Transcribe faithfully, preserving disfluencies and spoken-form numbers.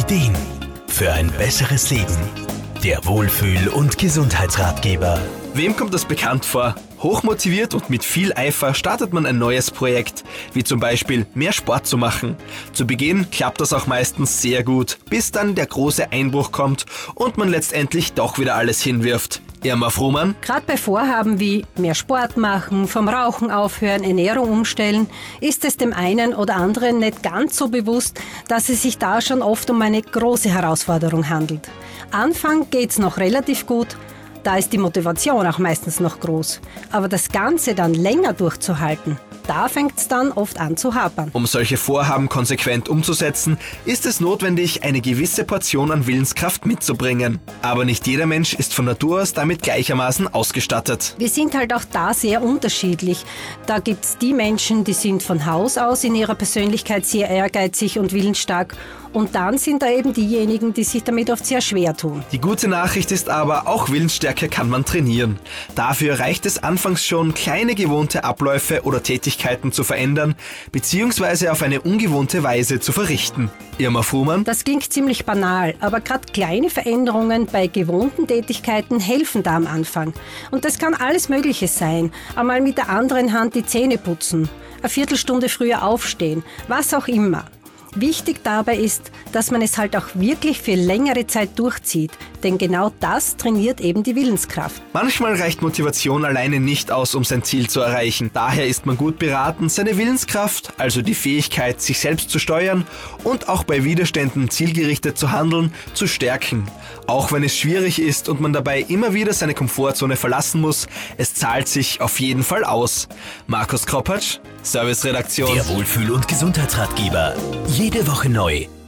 Ideen für ein besseres Leben. Der Wohlfühl- und Gesundheitsratgeber. Wem kommt das bekannt vor? Hochmotiviert und mit viel Eifer startet man ein neues Projekt, wie zum Beispiel mehr Sport zu machen. Zu Beginn klappt das auch meistens sehr gut, bis dann der große Einbruch kommt und man letztendlich doch wieder alles hinwirft. Irma Frumann? Gerade bei Vorhaben wie mehr Sport machen, vom Rauchen aufhören, Ernährung umstellen, ist es dem einen oder anderen nicht ganz so bewusst, dass es sich da schon oft um eine große Herausforderung handelt. Anfang geht's noch relativ gut, da ist die Motivation auch meistens noch groß. Aber das Ganze dann länger durchzuhalten, da fängt's dann oft an zu hapern. Um solche Vorhaben konsequent umzusetzen, ist es notwendig, eine gewisse Portion an Willenskraft mitzubringen. Aber nicht jeder Mensch ist von Natur aus damit gleichermaßen ausgestattet. Wir sind halt auch da sehr unterschiedlich. Da gibt's die Menschen, die sind von Haus aus in ihrer Persönlichkeit sehr ehrgeizig und willensstark. Und dann sind da eben diejenigen, die sich damit oft sehr schwer tun. Die gute Nachricht ist aber, auch Willensstärke kann man trainieren. Dafür reicht es anfangs schon, kleine gewohnte Abläufe oder Tätigkeiten zu verändern, beziehungsweise auf eine ungewohnte Weise zu verrichten. Irma Frumann? Das klingt ziemlich banal, aber gerade kleine Veränderungen bei gewohnten Tätigkeiten helfen da am Anfang. Und das kann alles Mögliche sein. Einmal mit der anderen Hand die Zähne putzen, eine Viertelstunde früher aufstehen, was auch immer. Wichtig dabei ist, dass man es halt auch wirklich für längere Zeit durchzieht, denn genau das trainiert eben die Willenskraft. Manchmal reicht Motivation alleine nicht aus, um sein Ziel zu erreichen. Daher ist man gut beraten, seine Willenskraft, also die Fähigkeit, sich selbst zu steuern und auch bei Widerständen zielgerichtet zu handeln, zu stärken. Auch wenn es schwierig ist und man dabei immer wieder seine Komfortzone verlassen muss, es zahlt sich auf jeden Fall aus. Markus Kropatsch, Serviceredaktion. Der Wohlfühl- und Gesundheitsratgeber. Jede Woche neu.